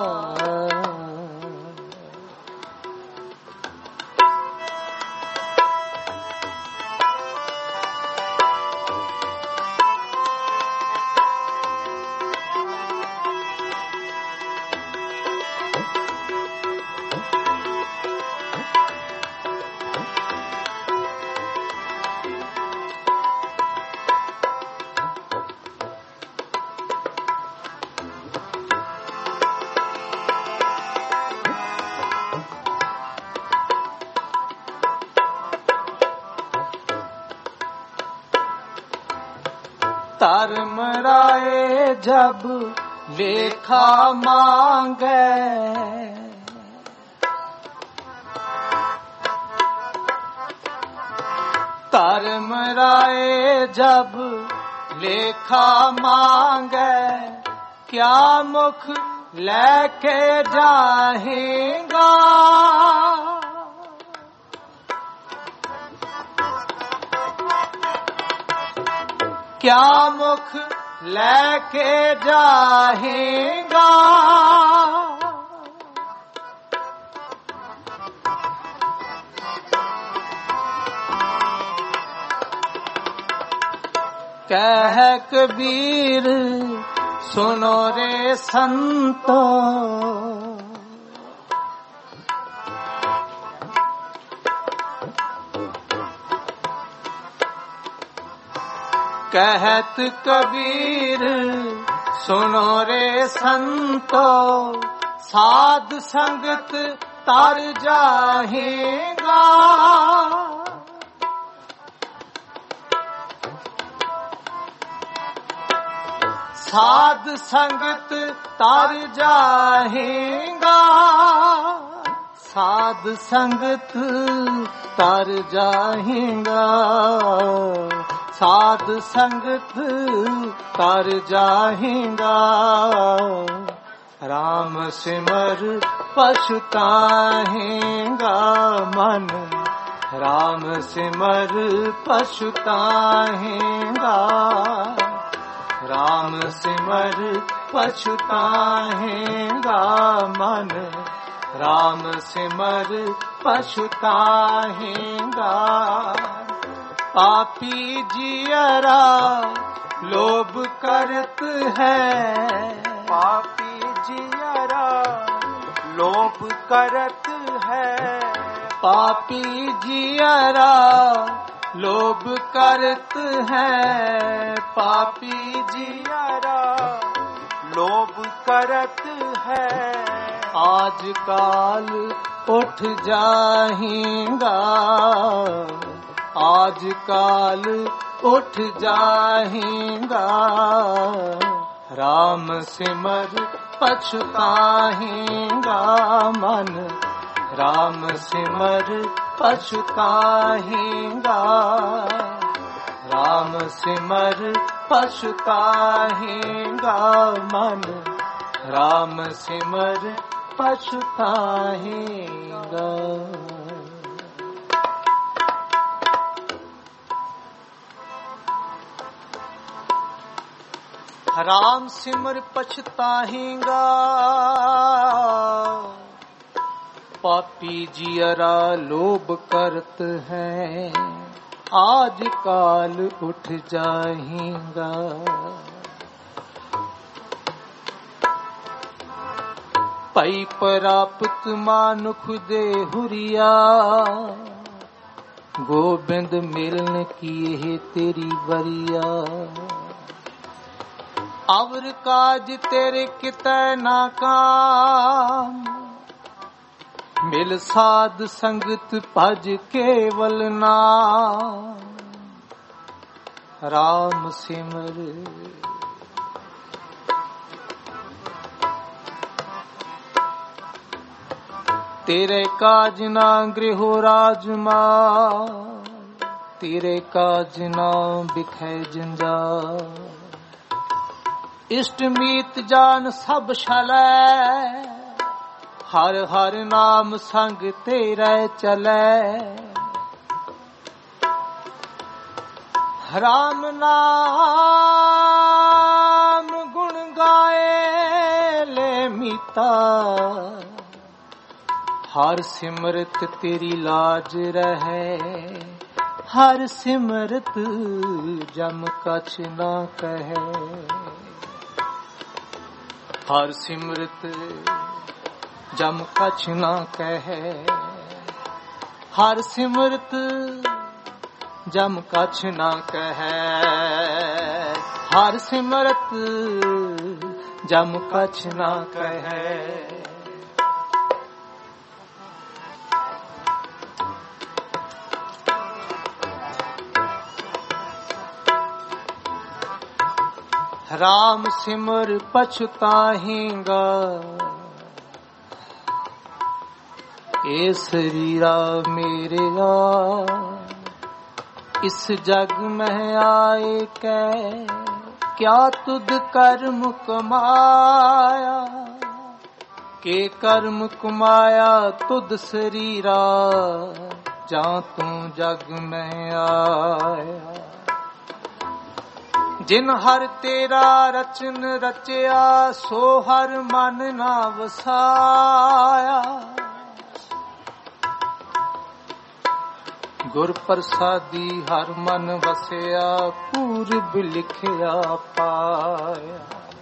धर्मराय जब लेखा मांगे, धर्मराय जब लेखा मांगे, क्या मुख लेके जाएगा। क्या मुख लेके जाएगा। कह कबीर सुनो रे संतो, कहत कबीर सुनो रे संतो, साध संगत तर जाएगा। साध संगत तर जाएगा, साध संगत तर जाएगा, साध संगत तर जाएगा। राम सिमर पछताएगा मन, राम सिमर पछताएगा, राम सिमर पछताएगा मन, राम सिमर पछताएगा। पापी जियरा लोभ करत है, पापी जियरा लोभ करत है, पापी जियरा लोभ करत है, पापी जियरा लोभ करत है। आज काल उठ जाएगा, आज काल उठ जाएगा। राम सिमर पछताएगा मन, राम सिमर पछताएगा, राम सिमर पछताएगा मन, राम सिमर पछताएगा। राम सिमर पछताएगा, पापी जियरा लोभ करत है, आज काल उठ जाएगा। पई परापत मानुख दे हुरिया, गोबिंद मिलन किए तेरी बरिया। अवर काज तेरे कितै ना काम, मिल साध संगत भज केवल नाम। राम सिमर तेरे काज ना गृह राजमाल, तेरे काज ना बिखै जंजाल। इष्ट मीत जान सब छलै, हर हर नाम संग तेरे चलै। राम नाम गुण गाए ले मीता, हर सिमरत तेरी लाज रहे। हर सिमरत जम कछ ना कहे, हर सिमरत जम कछ ना कहे। हर सिमरत जम कछ ना कहे, हर सिमरत जम कछ ना कहे। राम सिमर पछताएगा, ए शरीरा मेरेगा। इस जग में आए कै क्या तुद कर्म कमाया, के कर्म कमाया तुद शरीरा, जा तू जग में आया। जिन हर तेरा रचन रचया सो हर मन ना वसाया। गुर प्रसादी हर मन वसया पूरब लिखया पाया।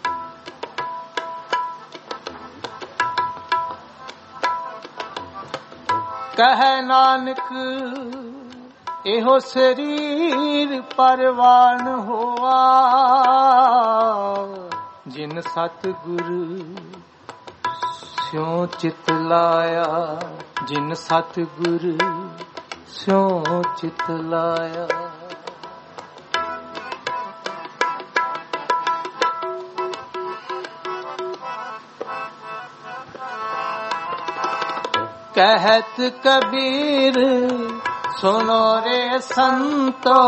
कह नानक एहो शरीर परवान होआ जिन सतगुरु स्यों चित लाया। जिन सतगुरु स्यों चित लाया। कहत कबीर सुनो रे संतो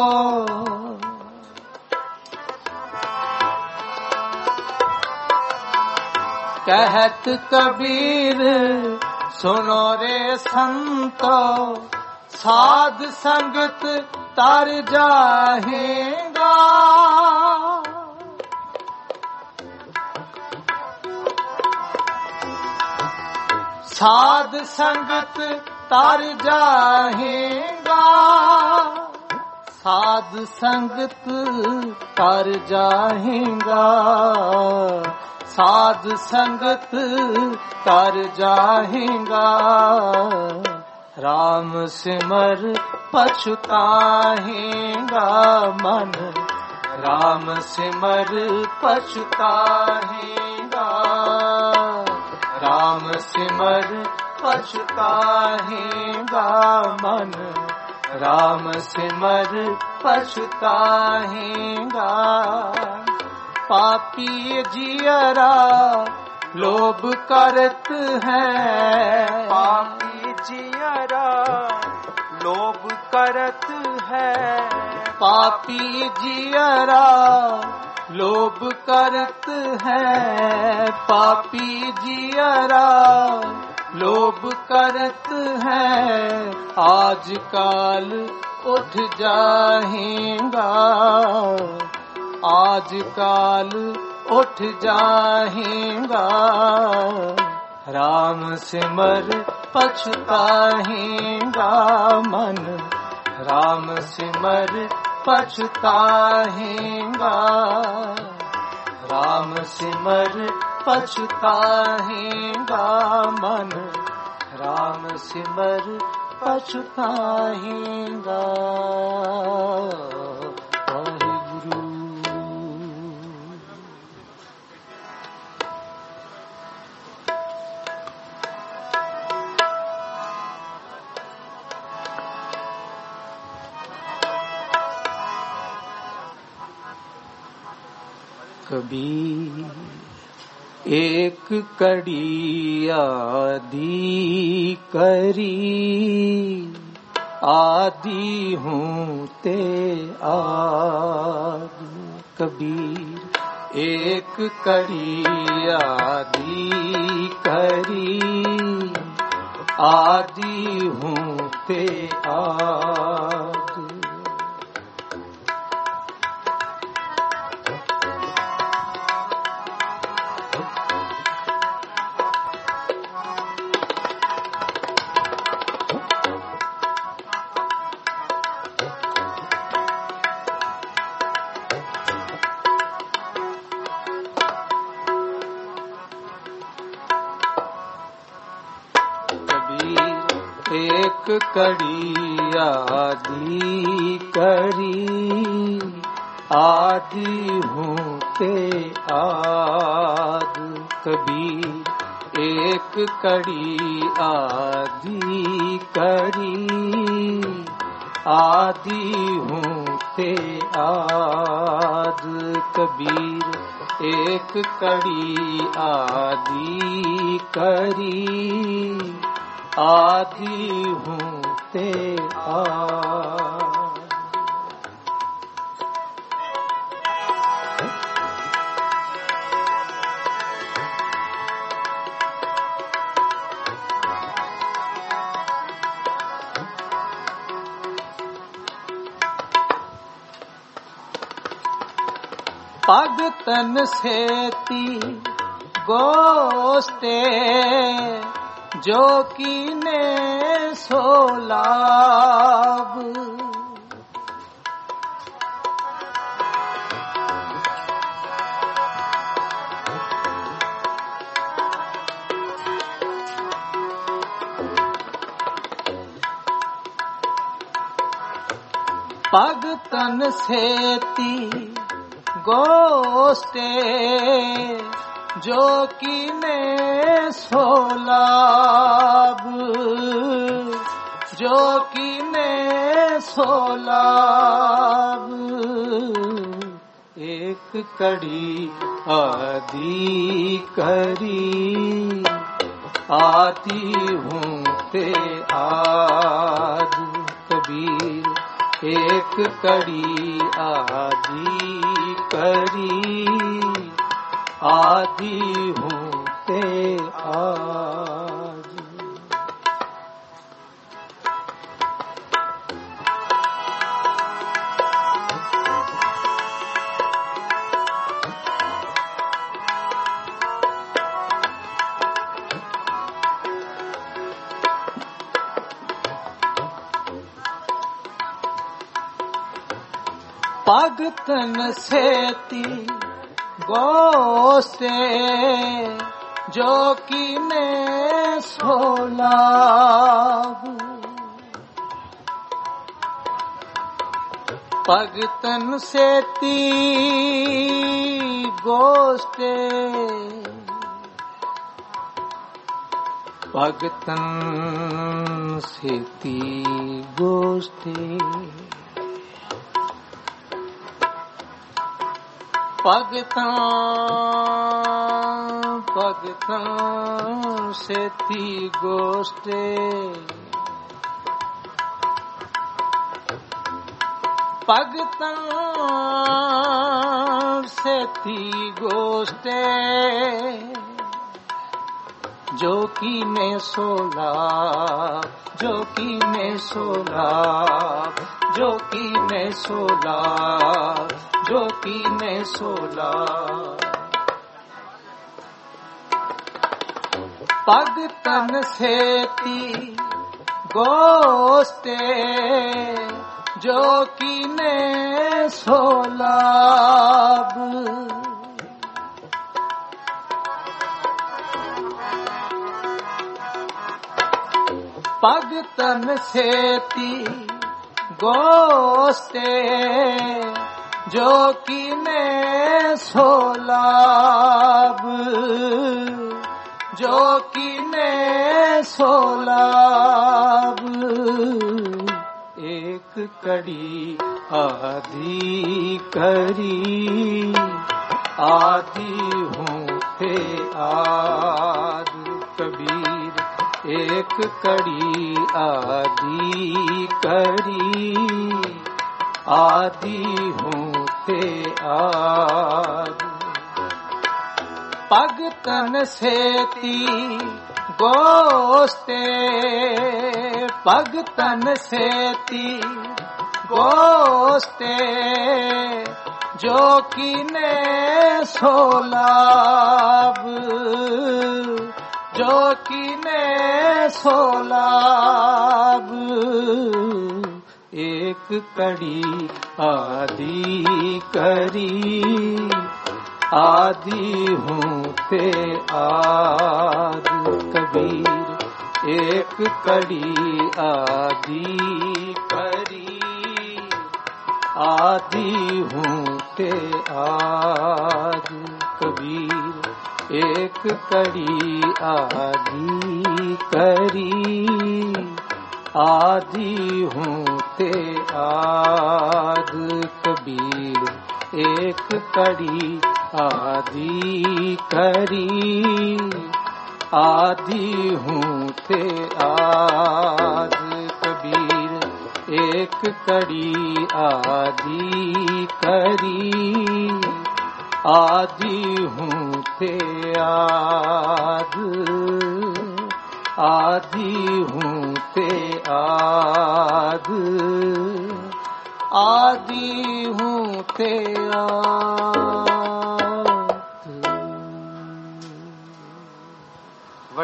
कहत कबीर सुनो रे संतो साध संगत तर जाहेगा। साध संगत तर जाहेगा। साध संगत तर जाहेगा। साध संगत तर जाहेगा। राम सिमर पछताहेगा मन। राम सिमर पछताहेगा। राम सिमर पछताहेगा मन। राम सिमर पछताहेगा। पापी जियरा लोभ करत है। पापी जियरा लोभ करत है। पापी जियरा लोभ करत है। पापी जियरा लोभ करत है। आज काल उठ जाहेगा। आज काल उठ जाहेगा। राम सिमर पछताहेगा मन। राम सिमर पछताहेगा। राम सिमर पछताहेगा मन। राम सिमर पछताहेगा। वाहिगुरु। कबीर एक कड़ी आदि करी। आदि हूँ ते आदि। कबीर एक कड़ी आदि करी। आदि हूँ ते आदि। एक कड़ी आदि करी। आदि हूँ ते आदि। कबीर एक कड़ी आदि करी। आदि हूँ ते आदि। कबीर एक कड़ी आदि करी। आदि हूँ ते आदि। पग तन सेती गोस्ते जो कीने सो लाभ। पग तन सेती गोस्ते जो कीने सो लाभ। जो कीने सो लाभ। एक कड़ी आदि करी आती हूँ ते आद कबीर। एक कड़ी आदि करी आदि हूँ ते आज। पग तन सेती गोस्ते जो कीने सो लाभ। पग तन सेती गोस्ते पग तन सेती गोस्ते पग तन पग तन सेती गोस्ते पग तन सेती गोस्ते जो कीने सो लाभ। जो कीने सो लाभ। जो कीने सो लाभ। जो कीने सो लाभ। पग तन सेती गोस्ते जो कीने सो लाभ। पग तन सेती गोस्ते जो कीने सो लाभ। जो कीने सो लाभ। एक कड़ी आदि करी आदि हूँ ते आद कबीर। एक कड़ी आदि करी आदि हूँ ते आद। पग तन सेती गोस्ते पग तन सेती गोस्ते जो कीने सो लाभ। जो कीने सो लाभ। एक कड़ी आदि करी आदि हूँ ते आद कबीर। एक कड़ी आदि करी आदि हूँ ते आद कबीर। एक कड़ी आदि करी आदि हूँ ते आद कबीर। एक कड़ी आदि करी आदि हूँ ते आद कबीर। एक कड़ी आदि करी आदि हूँ ते आद आदि हूँ ते आद आदि हूँ ते आद।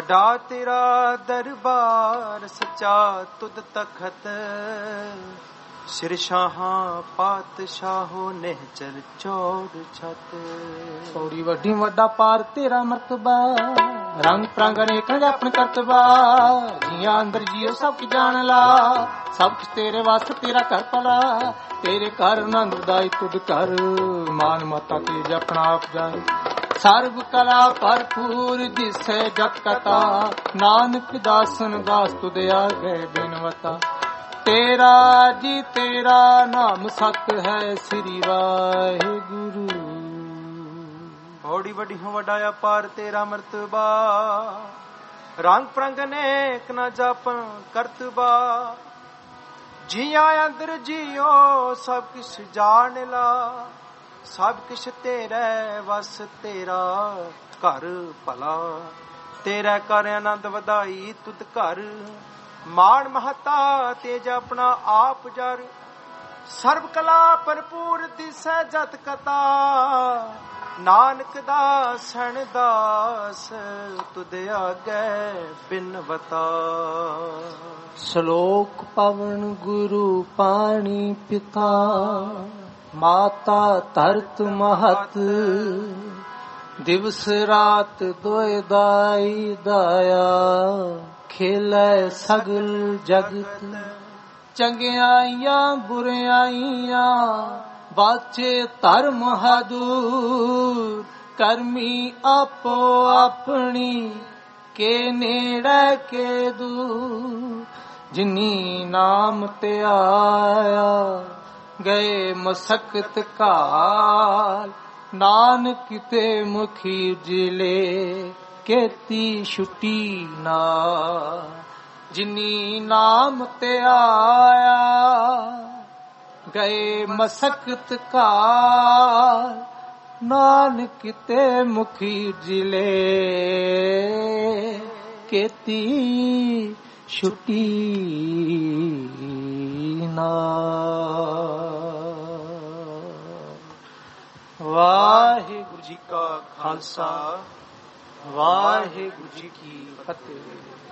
ਵੱਡਾ ਤੇਰਾ ਦਰਬਾਰ ਸੱਚਾ ਤੁਧ ਤਖਤ ਸਿਰ ਸ਼ਾਹਾਂ ਪਾਤਸ਼ਾਹੋ ਨਿਹਚਲ ਚੌੜ ਛਤ ਥੋੜੀ ਵੱਡੀ ਵੱਡਾ ਪਾਰ ਤੇਰਾ ਮਰਤਬਾ ਰੰਗ ਪ੍ਰੰਗ ਅਨੇਕ ਆਪਣ ਕਰਤਬਾ ਜੀਆਂ ਅੰਦਰ ਜੀਓ ਸਭ ਕੀ ਜਾਣ ਲਾ ਸਭ ਕੁਛ ਤੇਰੇ ਵਾਸਤੇ ਤੇਰਾ ਘਰ ਭਲਾ ਤੇਰੇ ਘਰ ਆਨੰਦ ਉਦਾਈ ਤੁਧ ਘਰ ਮਾਨ ਮਤਾ ਤੇ ਜਪਣਾ ਆਪ ਜਾਏ ਸਰਬ ਕਲਾ ਭਰਪੂਰ ਦਿਸੈ ਜਤ ਕਥਾ ਨਾਨਕ ਦਾਸਨ ਦਾਸ ਤੁਧ ਆਗੇ ਬਿਨਵਤਾ ਤੇਰਾ ਜੀ ਤੇਰਾ ਨਾਮ ਸਤ ਹੈ ਸ੍ਰੀ ਵਾਹਿਗੁਰੂ ਬੜੀ ਵੱਡੀ ਹੋ ਵੱਡਾ ਪਾਰ ਤੇਰਾ ਮਰਤਬਾ ਰੰਗ ਪ੍ਰੰਗ ਅਨੇਕ ਨਾ ਜਾਪਨ ਕਰਤਬਾ ਜੀਆਂ ਅੰਦਰ ਜੀਓ ਸਭ ਕਿਛ ਜਾਣ ਲਾ ਸਭ ਕਿਛ ਤੇਰੇ ਵਸ ਤੇਰਾ ਘਰ ਭਲਾ ਤੇਰਾ ਕਰ ਆਨੰਦ ਵਧਾਈ ਤੁਧ ਘਰ ਮਾਣ ਮਹਤਾ ਤੇਜ ਆਪਣਾ ਆਪ ਜਰ ਸਰਬ ਕਲਾ ਭਰਪੂਰ ਦਿਸੈ ਜਤ ਕਥਾ ਨਾਨਕ ਦਾਸਨ ਦਾਸ ਤੁਧ ਆਗੇ ਬਿਨਵਤਾ ਸ਼ਲੋਕ ਪਵਨ ਗੁਰੂ ਪਾਣੀ ਪਿਤਾ ਮਾਤਾ ਧਰਤ ਮਹਤ ਦਿਵਸ ਰਾਤ ਦੋਇ ਦਾਈ ਦਾਇਆ ਖੇਲੇ ਸਗਲ ਜਗਤ ਚੰਗਿਆਈਆਂ ਬੁਰਿਆਈਆਂ ਬਾਚੇ ਧਰਮ ਹਦੂਰ ਕਰਮੀ ਆਪੋ ਆਪਣੀ ਕੇ ਨੇੜੇ ਕੇ ਦੂਰ ਜਿਨੀ ਨਾਮ ਤੇ ਆਇਆ ਗਏ ਮਸਕਤ ਕਾਲ ਨਾਨਕ ਤੇ ਮੁਖੀ ਜਿਲੇ ਕੀਤੀ ਛੁੱਟੀ ਨਾ ਜਿਨੀ ਨਾਮ ਤੇ ਆਇਆ ਗਏ ਮਸਕਤ ਕਾਲ ਨਾਨਕ ਤੇ ਮੁਖੀ ਜਿਲੇ ਕੀਤੀ ਛੁੱਟੀ ਨਾ ਵਾਹਿਗੁਰੂ ਜੀ ਕਾ ਖਾਲਸਾ ਵਾਹਿਗੁਰੂ ਜੀ ਕੀ ਫਤਿਹ।